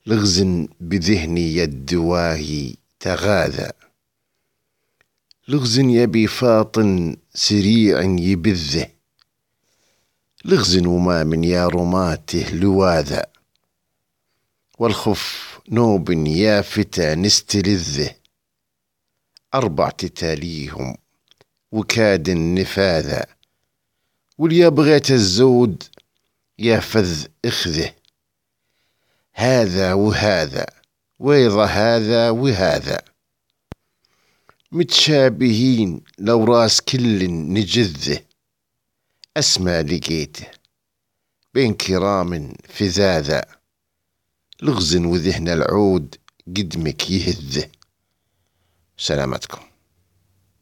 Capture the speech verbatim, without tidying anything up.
لغز بذهني الدواهي تغاذى، لغز يبي فاطن سريع يبذه، لغز وما من يا رماته لواذا، والخف نوب يا فتى نستلذه، أربع تتاليهم وكاد نفاذا، واليا بغيت الزود يا فذ اخذه، هذا وهذا ويض هذا وهذا، متشابهين لو راس كل نجذه، أسمى لقيته بين كرام فذاذا، لغز وذهن العود قدمك يهذه. سلامتكم.